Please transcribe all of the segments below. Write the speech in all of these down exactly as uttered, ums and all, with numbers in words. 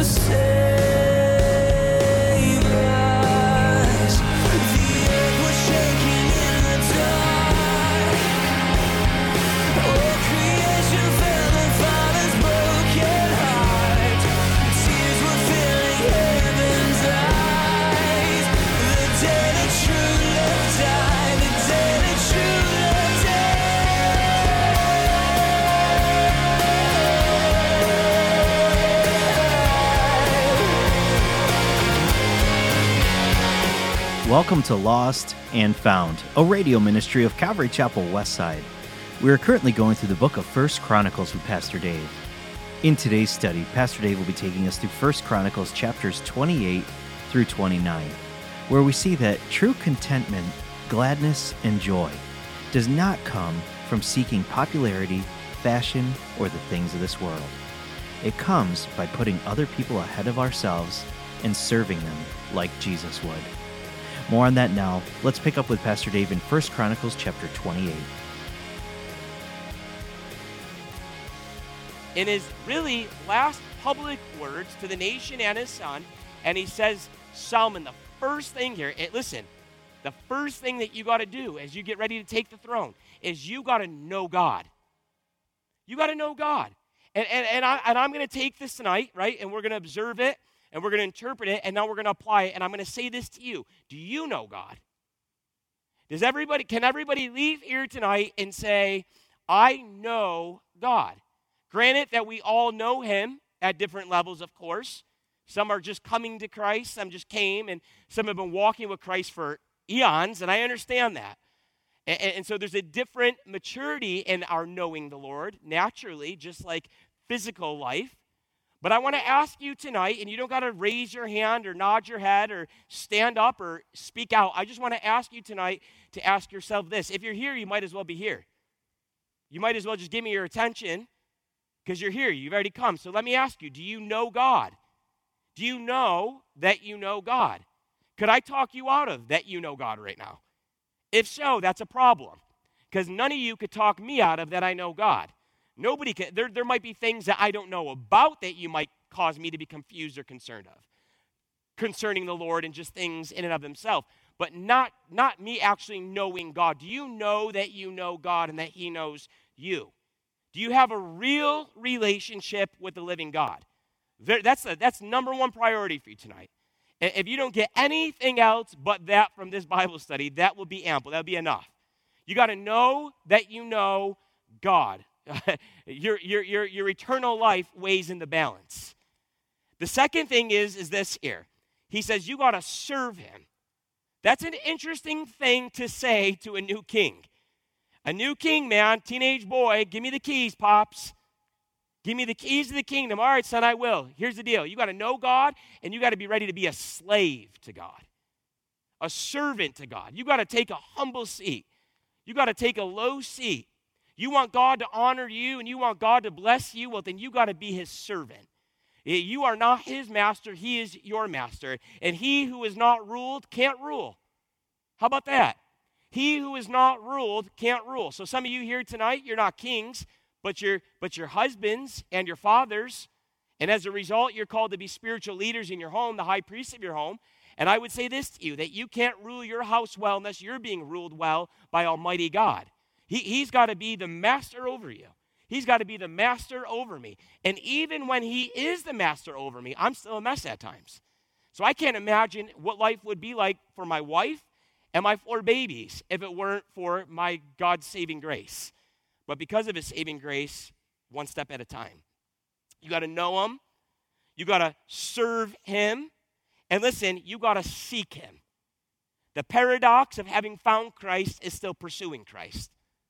Welcome to Lost and Found, a radio ministry of Calvary Chapel Westside. We are currently going through the book of First Chronicles with Pastor Dave. In today's study, Pastor Dave will be taking us through First Chronicles chapters twenty-eight through twenty-nine, where we see that true contentment, gladness, and joy does not come from seeking popularity, fashion, or the things of this world. It comes by putting other people ahead of ourselves and serving them like Jesus would. More on that now. Let's pick up with Pastor Dave in First Chronicles chapter twenty-eight. In his really last public words to the nation and his son, and he says, Solomon, the first thing here, and listen, the first thing that you got to do as you get ready to take the throne is you got to know God. You got to know God. And, and, and, I, and I'm going to take this tonight, right, and we're going to observe it, and we're going to interpret it, and now we're going to apply it, and I'm going to say this to you. Do you know God? Does everybody, can everybody leave here tonight and say, I know God? Granted that we all know him at different levels, of course. Some are just coming to Christ, some just came, and some have been walking with Christ for eons, and I understand that. And, and so there's a different maturity in our knowing the Lord, naturally, just like physical life. But I want to ask you tonight, and you don't got to raise your hand or nod your head or stand up or speak out. I just want to ask you tonight to ask yourself this. If you're here, you might as well be here. You might as well just give me your attention because you're here. You've already come. So let me ask you, do you know God? Do you know that you know God? Could I talk you out of that you know God right now? If so, that's a problem because none of you could talk me out of that I know God. Nobody can. There, there might be things that I don't know about that you might cause me to be confused or concerned of, concerning the Lord and just things in and of themselves, but not, not me actually knowing God. Do you know that you know God and that he knows you? Do you have a real relationship with the living God? There, that's, a, that's number one priority for you tonight. And if you don't get anything else but that from this Bible study, that will be ample. That will be enough. You got to know that you know God. your, your, your, your eternal life weighs in the balance. The second thing is, is this here. He says, you got to serve him. That's an interesting thing to say to a new king. A new king, man, teenage boy, give me the keys, Pops. Give me the keys to the kingdom. All right, son, I will. Here's the deal. You got to know God, and you got to be ready to be a slave to God, a servant to God. You got to take a humble seat. You got to take a low seat. You want God to honor you and you want God to bless you, well, then you got to be his servant. You are not his master, he is your master. And he who is not ruled can't rule. How about that? He who is not ruled can't rule. So some of you here tonight, you're not kings, but you're, but you're husbands and your fathers. And as a result, you're called to be spiritual leaders in your home, the high priest of your home. And I would say this to you, that you can't rule your house well unless you're being ruled well by Almighty God. He, he's got to be the master over you. He's got to be the master over me. And even when he is the master over me, I'm still a mess at times. So I can't imagine what life would be like for my wife and my four babies if it weren't for my God's saving grace. But because of his saving grace, one step at a time. You got to know him. You got to serve him. And listen, you got to seek him. The paradox of having found Christ is still pursuing Christ.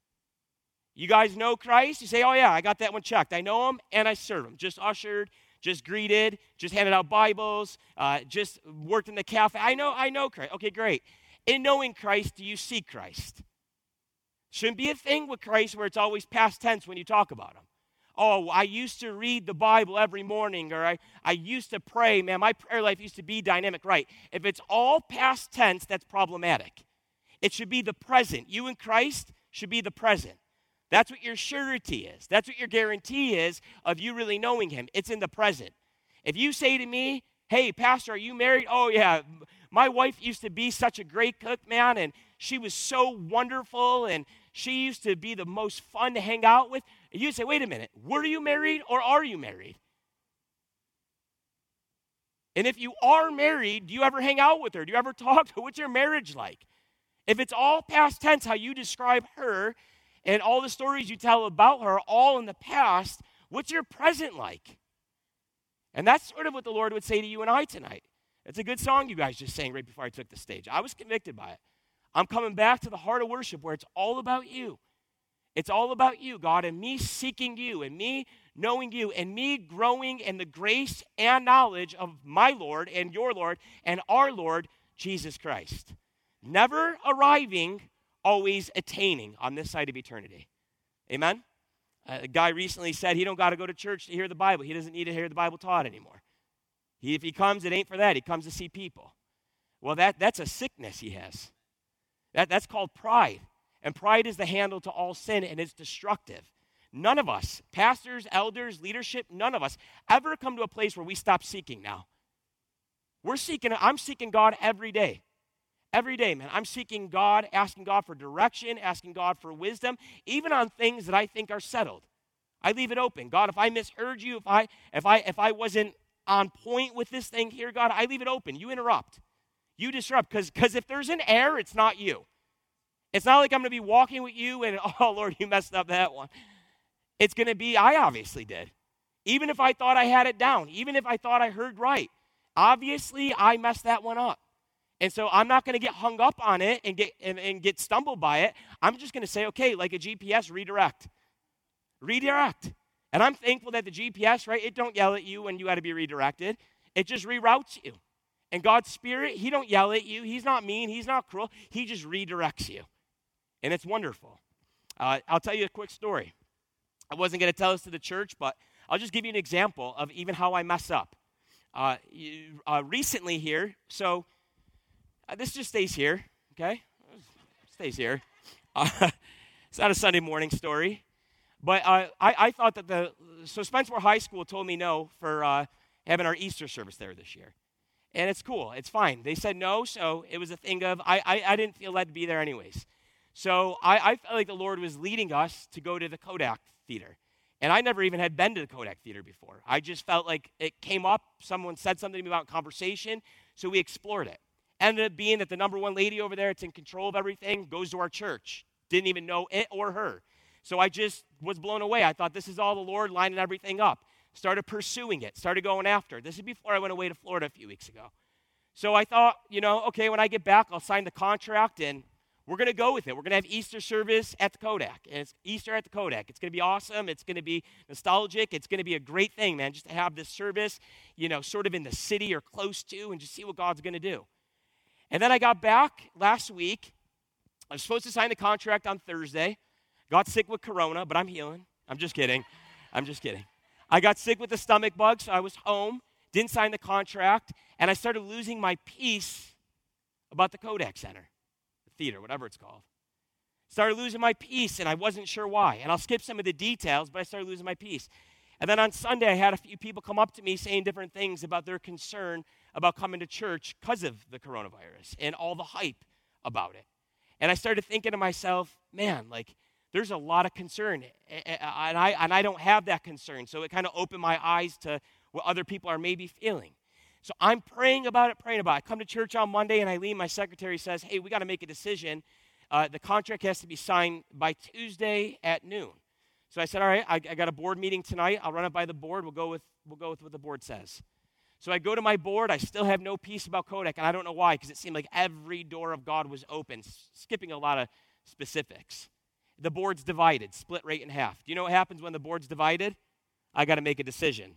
You guys know Christ? You say, oh yeah, I got that one checked. I know him and I serve him. Just ushered, just greeted, just handed out Bibles, uh, just worked in the cafe. I know, I know Christ. Okay, great. In knowing Christ, do you seek Christ? Shouldn't be a thing with Christ where it's always past tense when you talk about him. Oh, I used to read the Bible every morning, or I, I used to pray. Man, my prayer life used to be dynamic. Right. If it's all past tense, that's problematic. It should be the present. You and Christ should be the present. That's what your surety is. That's what your guarantee is of you really knowing him. It's in the present. If you say to me, hey, Pastor, are you married? Oh, yeah, my wife used to be such a great cook, man, and she was so wonderful, and she used to be the most fun to hang out with. And you say, wait a minute, were you married or are you married? And if you are married, do you ever hang out with her? Do you ever talk to her? What's your marriage like? If it's all past tense, how you describe her and all the stories you tell about her, all in the past, what's your present like? And that's sort of what the Lord would say to you and I tonight. It's a good song you guys just sang right before I took the stage. I was convicted by it. I'm coming back to the heart of worship where it's all about you. It's all about you, God, and me seeking you, and me knowing you, and me growing in the grace and knowledge of my Lord and your Lord and our Lord, Jesus Christ. Never arriving, always attaining on this side of eternity. Amen? Uh, a guy recently said he don't got to go to church to hear the Bible. He doesn't need to hear the Bible taught anymore. He, if he comes, it ain't for that. He comes to see people. Well, that, that's a sickness he has. That, that's called pride. And pride is the handle to all sin, and it's destructive. None of us, pastors, elders, leadership, none of us ever come to a place where we stop seeking now. We're seeking, I'm seeking God every day. Every day, man. I'm seeking God, asking God for direction, asking God for wisdom, even on things that I think are settled. I leave it open. God, if I misheard you, if I if I if I wasn't on point with this thing here, God, I leave it open. You interrupt. You disrupt. Because because if there's an error, it's not you. It's not like I'm going to be walking with you and, oh, Lord, you messed up that one. It's going to be, I obviously did. Even if I thought I had it down, even if I thought I heard right, obviously I messed that one up. And so I'm not going to get hung up on it and get and, and get stumbled by it. I'm just going to say, okay, like a G P S, redirect. Redirect. And I'm thankful that the G P S, right, it don't yell at you when you got to be redirected. It just reroutes you. And God's Spirit, he don't yell at you. He's not mean. He's not cruel. He just redirects you. And it's wonderful. Uh, I'll tell you a quick story. I wasn't going to tell this to the church, but I'll just give you an example of even how I mess up. Uh, you, uh, recently here, so uh, this just stays here, okay? Stays here. Uh, it's not a Sunday morning story. But uh, I, I thought that the, so Spencer High School told me no for uh, having our Easter service there this year. And it's cool. It's fine. They said no, so it was a thing of, I, I, I didn't feel led to be there anyways. So I, I felt like the Lord was leading us to go to the Kodak Theater. And I never even had been to the Kodak Theater before. I just felt like it came up, someone said something to me about conversation, so we explored it. Ended up being that the number one lady over there, it's in control of everything, goes to our church. Didn't even know it or her. So I just was blown away. I thought this is all the Lord lining everything up. Started pursuing it, started going after it. This is before I went away to Florida a few weeks ago. So I thought, you know, okay, when I get back, I'll sign the contract and we're going to go with it. We're going to have Easter service at the Kodak. And it's Easter at the Kodak. It's going to be awesome. It's going to be nostalgic. It's going to be a great thing, man, just to have this service, you know, sort of in the city or close to and just see what God's going to do. And then I got back last week. I was supposed to sign the contract on Thursday. Got sick with corona, but I'm healing. I'm just kidding. I'm just kidding. I got sick with the stomach bug, so I was home, didn't sign the contract, and I started losing my peace about the Kodak Center. Theater, whatever it's called. Started losing my peace, and I wasn't sure why. And I'll skip some of the details, but I started losing my peace. And then on Sunday, I had a few people come up to me saying different things about their concern about coming to church because of the coronavirus and all the hype about it. And I started thinking to myself, man, like, there's a lot of concern, and I, and I don't have that concern. So it kind of opened my eyes to what other people are maybe feeling. So I'm praying about it, praying about it. I come to church on Monday, and Eileen, my secretary, says, hey, we got to make a decision. Uh, the contract has to be signed by Tuesday at noon. So I said, all right, I, I got a board meeting tonight. I'll run it by the board. We'll go with we'll go with what the board says. So I go to my board. I still have no peace about Kodak, and I don't know why, because it seemed like every door of God was open, skipping a lot of specifics. The board's divided, split right in half. Do you know what happens when the board's divided? I got to make a decision.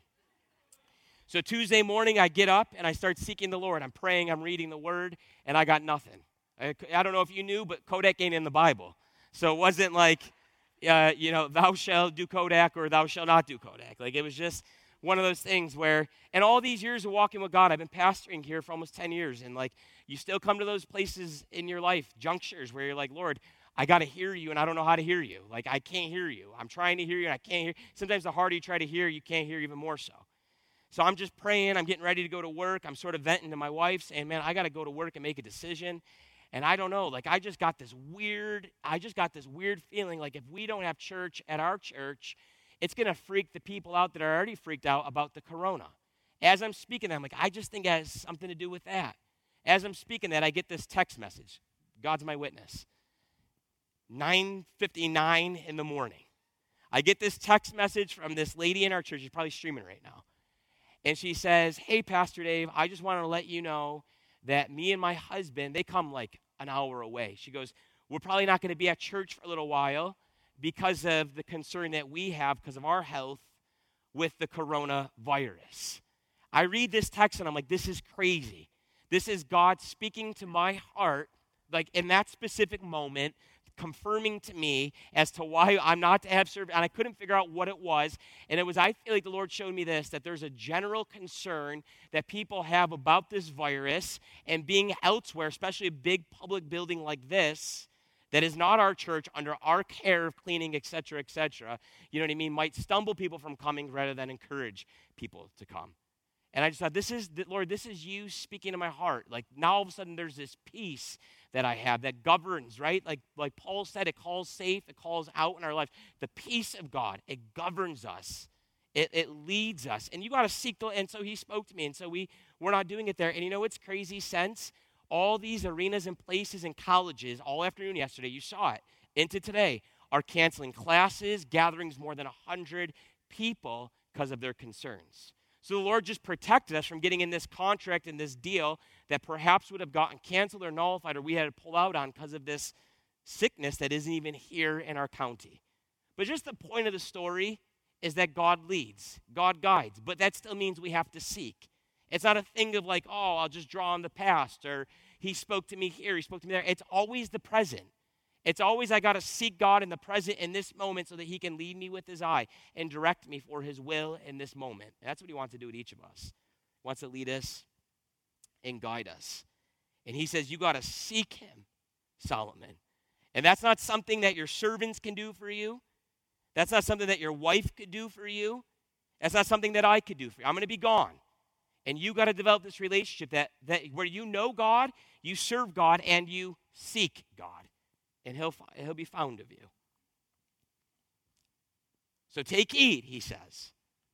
So Tuesday morning, I get up and I start seeking the Lord. I'm praying, I'm reading the Word, and I got nothing. I, I don't know if you knew, but Kodak ain't in the Bible. So it wasn't like, uh, you know, thou shalt do Kodak or thou shalt not do Kodak. Like, it was just one of those things where, and all these years of walking with God, I've been pastoring here for almost ten years, and like, you still come to those places in your life, junctures, where you're like, Lord, I got to hear you, and I don't know how to hear you. Like, I can't hear you. I'm trying to hear you, and I can't hear. Sometimes the harder you try to hear, you can't hear even more so. So I'm just praying. I'm getting ready to go to work. I'm sort of venting to my wife saying, man, I got to go to work and make a decision. And I don't know, like I just got this weird, I just got this weird feeling like if we don't have church at our church, it's going to freak the people out that are already freaked out about the corona. As I'm speaking, I'm like, I just think it has something to do with that. As I'm speaking that, I get this text message. God's my witness. nine fifty-nine in the morning. I get this text message from this lady in our church. She's probably streaming right now. And she says, hey, Pastor Dave, I just wanted to let you know that me and my husband, they come like an hour away. She goes, we're probably not going to be at church for a little while because of the concern that we have because of our health with the coronavirus. I read this text and I'm like, this is crazy. This is God speaking to my heart, like in that specific moment, confirming to me as to why I'm not to have service, and I couldn't figure out what it was. And it was, I feel like the Lord showed me this, that there's a general concern that people have about this virus and being elsewhere, especially a big public building like this, that is not our church, under our care of cleaning, et cetera, et cetera, you know what I mean, might stumble people from coming rather than encourage people to come. And I just thought, this is, Lord, this is you speaking to my heart. Like now all of a sudden there's this peace that I have that governs, right? Like, like Paul said, it calls safe, it calls out in our life. The peace of God, it governs us. It, it leads us. And you got to seek the, and so he spoke to me. And so we, we're not doing it there. And you know what's crazy sense? All these arenas and places and colleges all afternoon yesterday, you saw it, into today, are canceling classes, gatherings more than one hundred people because of their concerns. So the Lord just protected us from getting in this contract and this deal that perhaps would have gotten canceled or nullified or we had to pull out on because of this sickness that isn't even here in our county. But just the point of the story is that God leads, God guides, but that still means we have to seek. It's not a thing of like, oh, I'll just draw on the past, or he spoke to me here, he spoke to me there. It's always the present. It's always I got to seek God in the present in this moment so that he can lead me with his eye and direct me for his will in this moment. And that's what he wants to do with each of us. He wants to lead us and guide us. And he says, you got to seek him, Solomon. And that's not something that your servants can do for you. That's not something that your wife could do for you. That's not something that I could do for you. I'm going to be gone. And you got to develop this relationship that, that where you know God, you serve God, and you seek God. And he'll, he'll be found of you. So take heed, he says.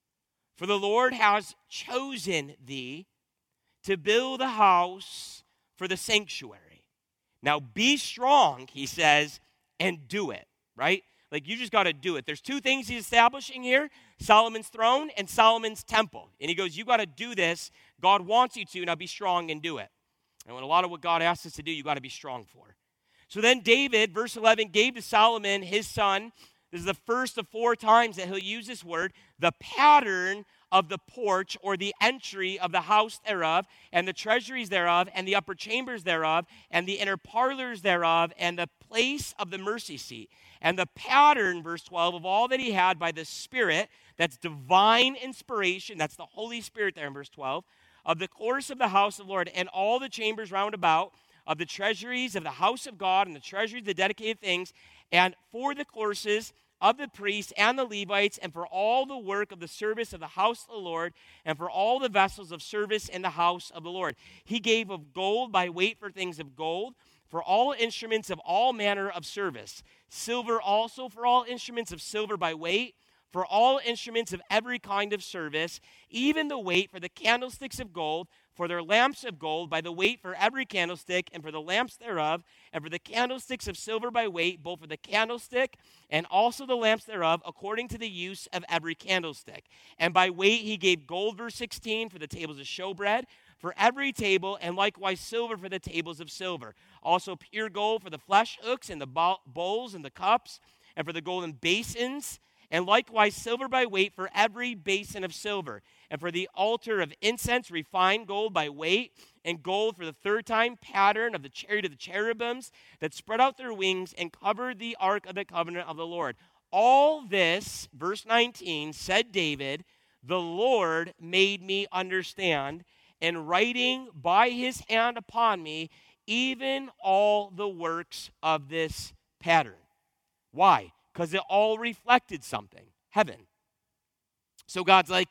For the Lord has chosen thee to build a house for the sanctuary. Now be strong, he says, and do it, right? Like you just got to do it. There's two things he's establishing here, Solomon's throne and Solomon's temple. And he goes, you got to do this. God wants you to. Now be strong and do it. And when a lot of what God asks us to do, you got to be strong for. So then David, verse eleven, gave to Solomon, his son, this is the first of four times that he'll use this word, the pattern of the porch or the entry of the house thereof, and the treasuries thereof, and the upper chambers thereof, and the inner parlors thereof, and the place of the mercy seat. And the pattern, verse twelve, of all that he had by the Spirit, that's divine inspiration, that's the Holy Spirit there in verse twelve, of the course of the house of the Lord, and all the chambers round about, of the treasuries of the house of God, and the treasuries of the dedicated things, and for the courses of the priests and the Levites, and for all the work of the service of the house of the Lord, and for all the vessels of service in the house of the Lord. He gave of gold by weight for things of gold, for all instruments of all manner of service. Silver also for all instruments of silver by weight, for all instruments of every kind of service, even the weight for the candlesticks of gold, for their lamps of gold, by the weight for every candlestick, and for the lamps thereof, and for the candlesticks of silver by weight, both for the candlestick and also the lamps thereof, according to the use of every candlestick. And by weight he gave gold, verse sixteen, for the tables of showbread, for every table, and likewise silver for the tables of silver. Also pure gold for the flesh hooks, and the bowls, and the cups, and for the golden basins, and likewise silver by weight for every basin of silver, and for the altar of incense, refined gold by weight, and gold for the third time pattern of the chariot of the cherubims that spread out their wings and covered the ark of the covenant of the Lord. All this, verse nineteen, said David, the Lord made me understand, and writing by his hand upon me, even all the works of this pattern. Why? Because it all reflected something, heaven. So God's like,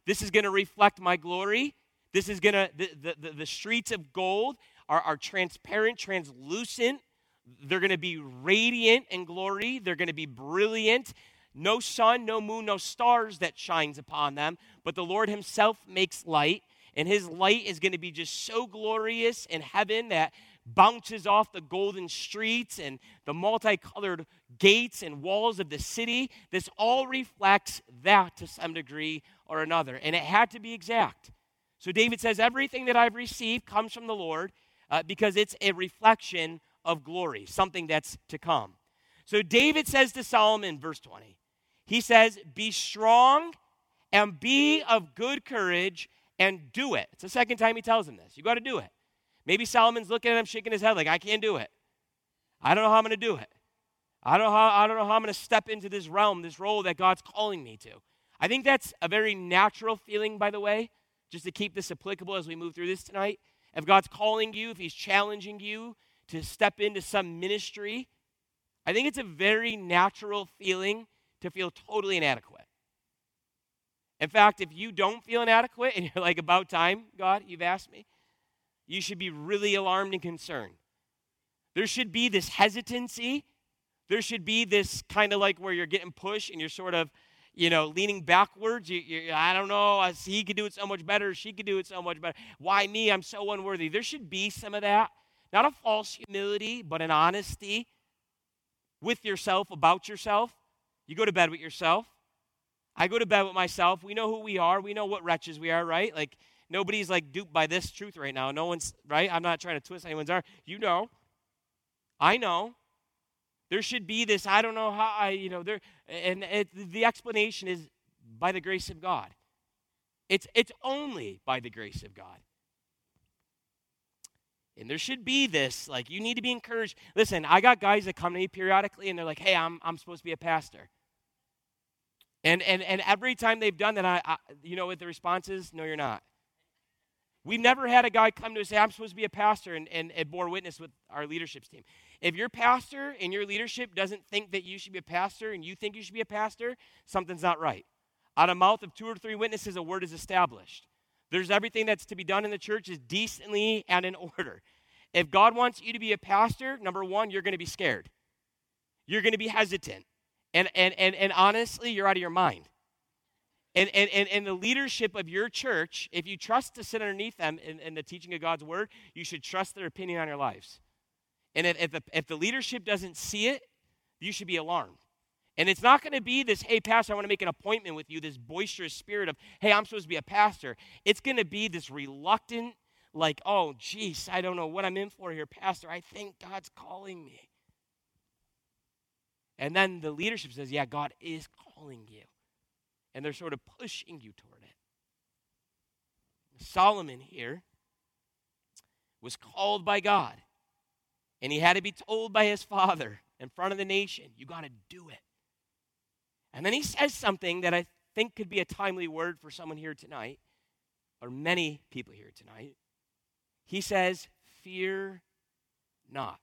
This is going to reflect my glory. This is going to, the, the, the, the streets of gold are, are transparent, translucent. They're going to be radiant in glory. They're going to be brilliant. No sun, no moon, no stars that shines upon them. But the Lord himself makes light. And his light is going to be just so glorious in heaven that bounces off the golden streets and the multicolored gates and walls of the city. This all reflects that to some degree or another. And it had to be exact. So David says, everything that I've received comes from the Lord uh, because it's a reflection of glory, something that's to come. So David says to Solomon, verse twenty, he says, be strong and be of good courage and do it. It's the second time he tells him this. You got to do it. Maybe Solomon's looking at him, shaking his head like, I can't do it. I don't know how I'm going to do it. I don't know how, I don't know how I'm going to step into this realm, this role that God's calling me to. I think that's a very natural feeling, by the way, just to keep this applicable as we move through this tonight. If God's calling you, if he's challenging you to step into some ministry, I think it's a very natural feeling to feel totally inadequate. In fact, if you don't feel inadequate and you're like, about time, God, you've asked me, you should be really alarmed and concerned. There should be this hesitancy. There should be this kind of like where you're getting pushed and you're sort of, you know, leaning backwards. You, you, I don't know, he could do it so much better. She could do it so much better. Why me? I'm so unworthy. There should be some of that. Not a false humility, but an honesty with yourself, about yourself. You go to bed with yourself. I go to bed with myself. We know who we are. We know what wretches we are, right? Like, nobody's like duped by this truth right now. No one's, right? I'm not trying to twist anyone's arm. You know. I know. There should be this, I don't know how, I, you know, there, and it, the explanation is by the grace of God. It's, it's only by the grace of God. And there should be this, like, you need to be encouraged. Listen, I got guys that come to me periodically, and they're like, hey, I'm, I'm supposed to be a pastor. And, and, and every time they've done that, I, I, you know what the response is? No, you're not. We've never had a guy come to us and say, I'm supposed to be a pastor, and, and, and bore witness with our leadership team. If your pastor and your leadership doesn't think that you should be a pastor and you think you should be a pastor, something's not right. Out of the mouth of two or three witnesses, a word is established. There's everything that's to be done in the church is decently and in order. If God wants you to be a pastor, number one, you're going to be scared. You're going to be hesitant. And, and, and, and honestly, you're out of your mind. And, and, and, and the leadership of your church, if you trust to sit underneath them in, in the teaching of God's word, you should trust their opinion on your lives. And if, if, the, if the leadership doesn't see it, you should be alarmed. And it's not going to be this, hey, pastor, I want to make an appointment with you, this boisterous spirit of, hey, I'm supposed to be a pastor. It's going to be this reluctant, like, oh, geez, I don't know what I'm in for here, pastor. I think God's calling me. And then the leadership says, yeah, God is calling you. And they're sort of pushing you toward it. Solomon here was called by God. And he had to be told by his father in front of the nation, you got to do it. And then he says something that I think could be a timely word for someone here tonight, or many people here tonight. He says, fear not.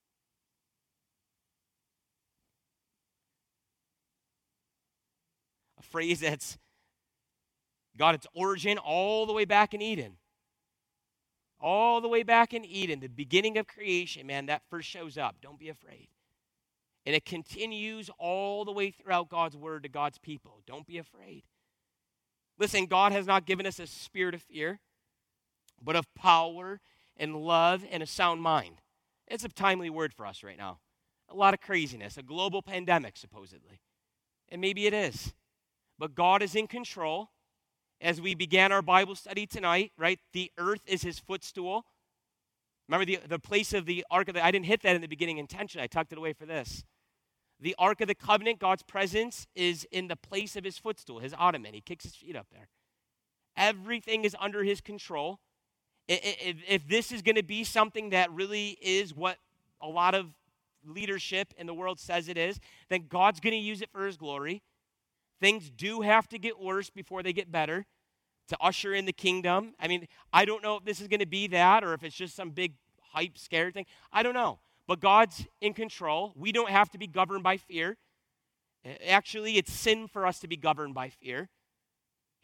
A phrase that's got its origin all the way back in Eden. All the way back in Eden, the beginning of creation, man, that first shows up. Don't be afraid. And it continues all the way throughout God's word to God's people. Don't be afraid. Listen, God has not given us a spirit of fear, but of power and love and a sound mind. It's a timely word for us right now. A lot of craziness, a global pandemic, supposedly. And maybe it is. But God is in control. As we began our Bible study tonight, right, the earth is his footstool. Remember the, the place of the Ark of the, I didn't hit that in the beginning intentionally. I tucked it away for this. The Ark of the Covenant, God's presence, is in the place of his footstool, his ottoman. He kicks his feet up there. Everything is under his control. If, if this is going to be something that really is what a lot of leadership in the world says it is, then God's going to use it for his glory. Things do have to get worse before they get better to usher in the kingdom. I mean, I don't know if this is going to be that or if it's just some big hype, scare thing. I don't know. But God's in control. We don't have to be governed by fear. Actually, it's sin for us to be governed by fear.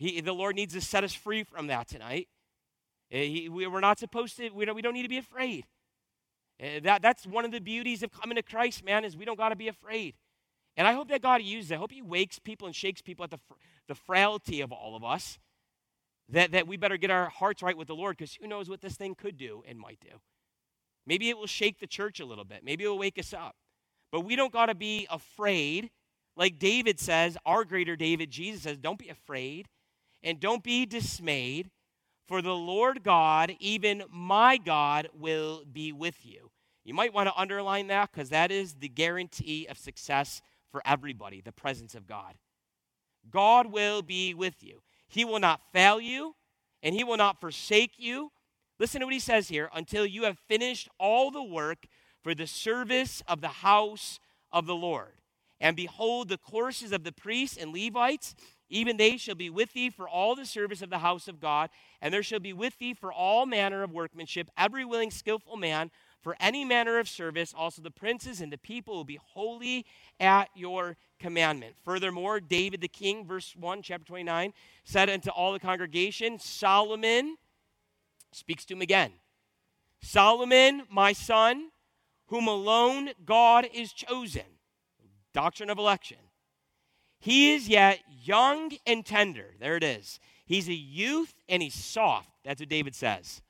He, the Lord needs to set us free from that tonight. He, we, we're not supposed to, we don't, we don't need to be afraid. Uh, that, that's one of the beauties of coming to Christ, man, is we don't got to be afraid. And I hope that God uses it. I hope he wakes people and shakes people at the, the frailty of all of us, that, that we better get our hearts right with the Lord, because who knows what this thing could do and might do. Maybe it will shake the church a little bit. Maybe it will wake us up. But we don't got to be afraid. Like David says, our greater David, Jesus says, don't be afraid and don't be dismayed, for the Lord God, even my God, will be with you. You might want to underline that, because that is the guarantee of success for everybody, the presence of God. God will be with you. He will not fail you, and he will not forsake you. Listen to what he says here, until you have finished all the work for the service of the house of the Lord. And behold, the courses of the priests and Levites, even they shall be with thee for all the service of the house of God, and there shall be with thee for all manner of workmanship, every willing, skillful man, for any manner of service. Also the princes and the people will be holy at your commandment. Furthermore, David the king, verse one, chapter twenty-nine, said unto all the congregation, Solomon, speaks to him again, Solomon, my son, whom alone God is chosen. Doctrine of election. He is yet young and tender. There it is. He's a youth and he's soft. That's what David says.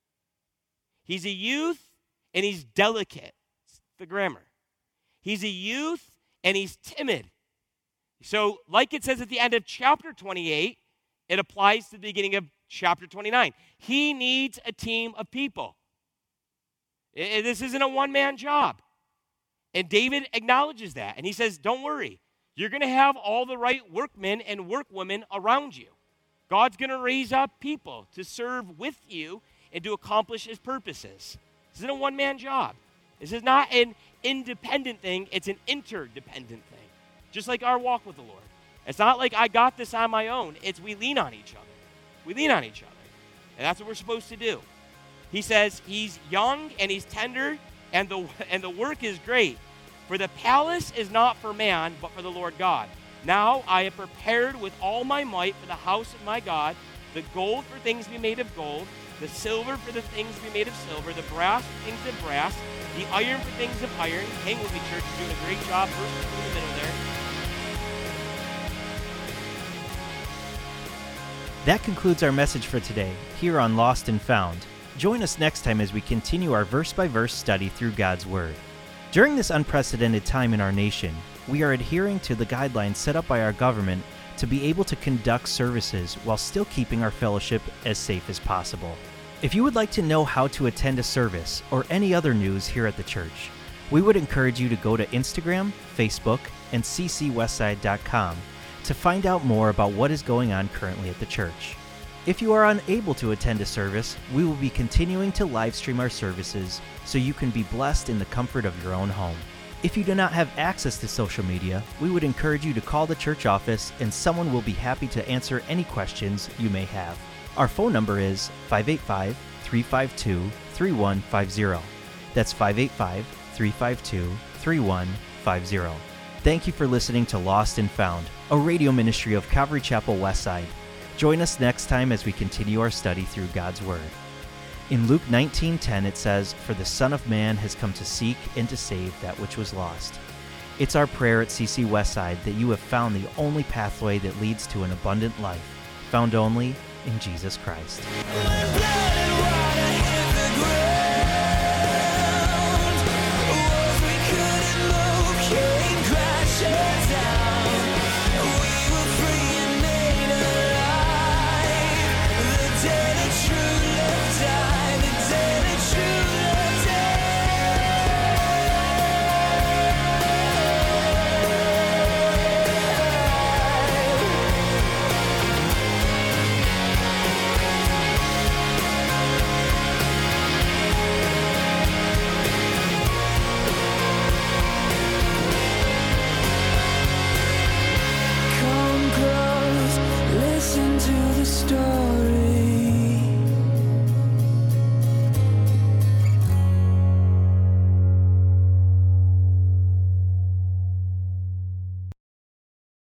He's a youth and he's delicate. It's the grammar. He's a youth and he's timid. So, like it says at the end of chapter twenty-eight, it applies to the beginning of chapter twenty-nine. He needs a team of people. This isn't a one-man job. And David acknowledges that. And he says, don't worry. You're going to have all the right workmen and workwomen around you. God's going to raise up people to serve with you and to accomplish his purposes. This isn't a one-man job. This is not an independent thing. It's an interdependent thing. Just like our walk with the Lord. It's not like I got this on my own. It's we lean on each other. We lean on each other. And that's what we're supposed to do. He says he's young and he's tender, and the and the work is great. For the palace is not for man, but for the Lord God. Now I have prepared with all my might for the house of my God, the gold for things to be made of gold, the silver for the things to be made of silver, the brass for things of brass, the iron for things of iron. Hang with me, church. You're doing a great job. Verse in the middle there. That concludes our message for today, here on Lost and Found. Join us next time as we continue our verse-by-verse study through God's Word. During this unprecedented time in our nation, we are adhering to the guidelines set up by our government to be able to conduct services while still keeping our fellowship as safe as possible. If you would like to know how to attend a service or any other news here at the church, we would encourage you to go to Instagram, Facebook, and c c westside dot com to find out more about what is going on currently at the church. If you are unable to attend a service, we will be continuing to live stream our services so you can be blessed in the comfort of your own home. If you do not have access to social media, we would encourage you to call the church office and someone will be happy to answer any questions you may have. Our phone number is five eight five, three five two, three one five zero. That's five eight five, three five two, three one five zero. Thank you for listening to Lost and Found, a radio ministry of Calvary Chapel Westside. Join us next time as we continue our study through God's Word. In Luke nineteen ten it says, "For the Son of Man has come to seek and to save that which was lost." It's our prayer at C C Westside that you have found the only pathway that leads to an abundant life, found only in Jesus Christ.